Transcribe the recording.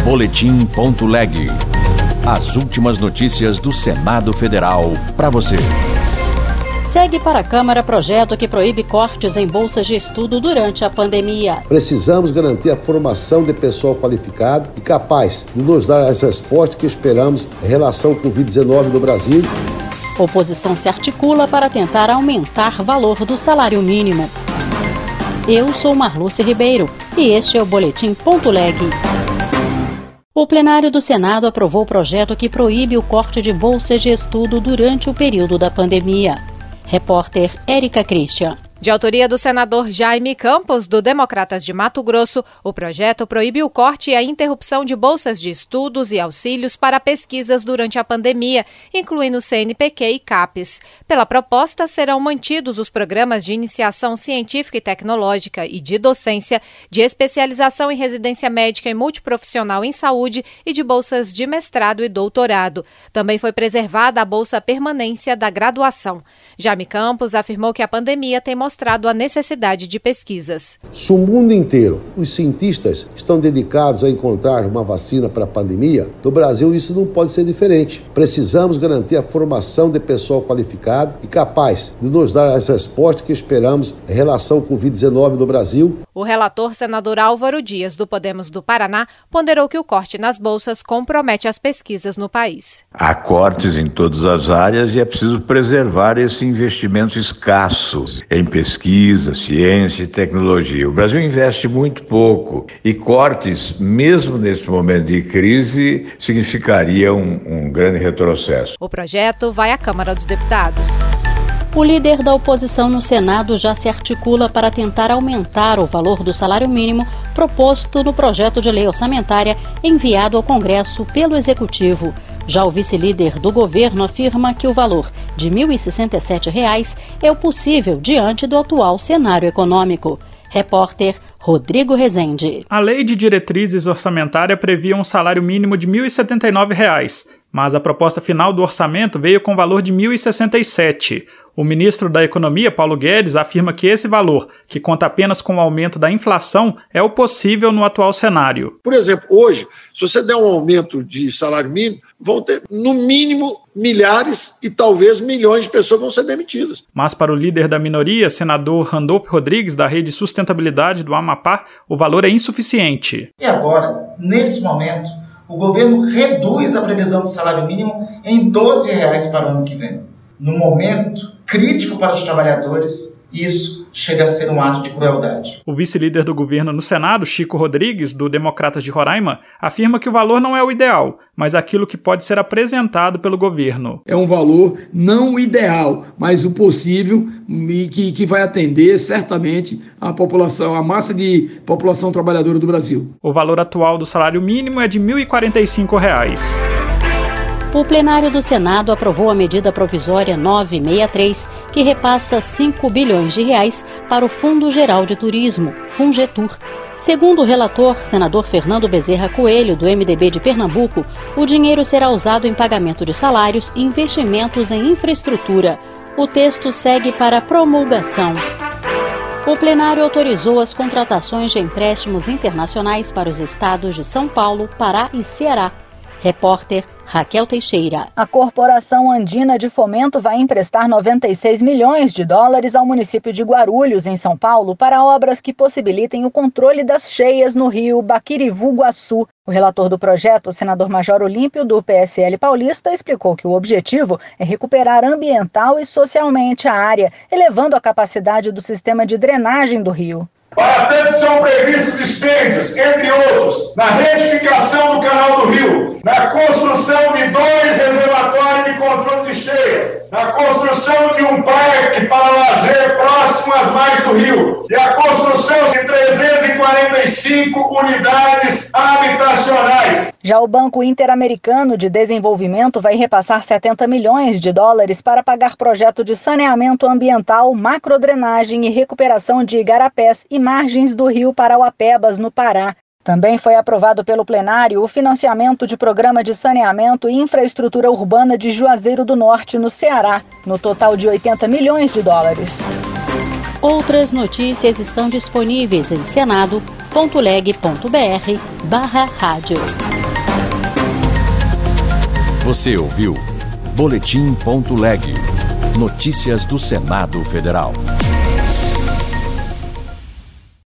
Boletim.leg. As últimas notícias do Senado Federal para você. Segue para a Câmara projeto que proíbe cortes em bolsas de estudo durante a pandemia. Precisamos garantir a formação de pessoal qualificado e capaz de nos dar as respostas que esperamos em relação ao Covid-19 no Brasil. Oposição se articula para tentar aumentar o valor do salário mínimo. Eu sou Marluce Ribeiro e este é o Boletim.leg. O plenário do Senado aprovou o projeto que proíbe o corte de bolsas de estudo durante o período da pandemia. Repórter Érica Christian. De autoria do senador Jaime Campos, do Democratas de Mato Grosso, o projeto proíbe o corte e a interrupção de bolsas de estudos e auxílios para pesquisas durante a pandemia, incluindo CNPq e CAPES. Pela proposta, serão mantidos os programas de iniciação científica e tecnológica e de docência, de especialização em residência médica e multiprofissional em saúde e de bolsas de mestrado e doutorado. Também foi preservada a bolsa permanência da graduação. Jaime Campos afirmou que a pandemia tem mostrado a necessidade de pesquisas. Se o mundo inteiro, os cientistas estão dedicados a encontrar uma vacina para a pandemia, no Brasil isso não pode ser diferente. Precisamos garantir a formação de pessoal qualificado e capaz de nos dar as respostas que esperamos em relação ao Covid-19 no Brasil. O relator senador Álvaro Dias, do Podemos do Paraná, ponderou que o corte nas bolsas compromete as pesquisas no país. Há cortes em todas as áreas e é preciso preservar esse investimento escasso em pesquisa, ciência e tecnologia. O Brasil investe muito pouco e cortes, mesmo nesse momento de crise, significaria um grande retrocesso. O projeto vai à Câmara dos Deputados. O líder da oposição no Senado já se articula para tentar aumentar o valor do salário mínimo proposto no projeto de lei orçamentária enviado ao Congresso pelo Executivo. Já o vice-líder do governo afirma que o valor de R$ 1.067 é o possível diante do atual cenário econômico. Repórter Rodrigo Rezende. A lei de diretrizes orçamentária previa um salário mínimo de R$ 1.079, mas a proposta final do orçamento veio com o valor de R$ 1.067. O ministro da Economia, Paulo Guedes, afirma que esse valor, que conta apenas com o aumento da inflação, é o possível no atual cenário. Por exemplo, hoje, se você der um aumento de salário mínimo, vão ter, no mínimo, milhares e talvez milhões de pessoas vão ser demitidas. Mas para o líder da minoria, senador Randolfo Rodrigues, da Rede Sustentabilidade do Amapá, o valor é insuficiente. E agora, nesse momento, o governo reduz a previsão do salário mínimo em R$ 12 para o ano que vem. No momento crítico para os trabalhadores, isso chega a ser um ato de crueldade. O vice-líder do governo no Senado, Chico Rodrigues, do Democratas de Roraima, afirma que o valor não é o ideal, mas aquilo que pode ser apresentado pelo governo. É um valor não o ideal, mas o possível e que vai atender certamente a população, a massa de população trabalhadora do Brasil. O valor atual do salário mínimo é de R$ 1.045. O plenário do Senado aprovou a medida provisória 963, que repassa R$ 5 bilhões para o Fundo Geral de Turismo, Fungetur. Segundo o relator, senador Fernando Bezerra Coelho, do MDB de Pernambuco, o dinheiro será usado em pagamento de salários e investimentos em infraestrutura. O texto segue para promulgação. O plenário autorizou as contratações de empréstimos internacionais para os estados de São Paulo, Pará e Ceará. Repórter Raquel Teixeira. A Corporação Andina de Fomento vai emprestar $96 milhões ao município de Guarulhos, em São Paulo, para obras que possibilitem o controle das cheias no rio Baquirivu-Guaçu. O relator do projeto, o senador Major Olímpio, do PSL paulista, explicou que o objetivo é recuperar ambiental e socialmente a área, elevando a capacidade do sistema de drenagem do rio. Para tanto são previstos dispêndios, entre outros, na retificação do canal do rio, na construção de 2 reservatórios de controle de cheias, na construção de um parque para lazer próximo às margens do rio e a construção de 345 unidades habitacionais. Já o Banco Interamericano de Desenvolvimento vai repassar $70 milhões para pagar projeto de saneamento ambiental, macrodrenagem e recuperação de igarapés e margens do rio Parauapebas, no Pará. Também foi aprovado pelo plenário o financiamento de programa de saneamento e infraestrutura urbana de Juazeiro do Norte, no Ceará, no total de $80 milhões. Outras notícias estão disponíveis em senado.leg.br/rádio. Você ouviu Boletim.leg. Notícias do Senado Federal.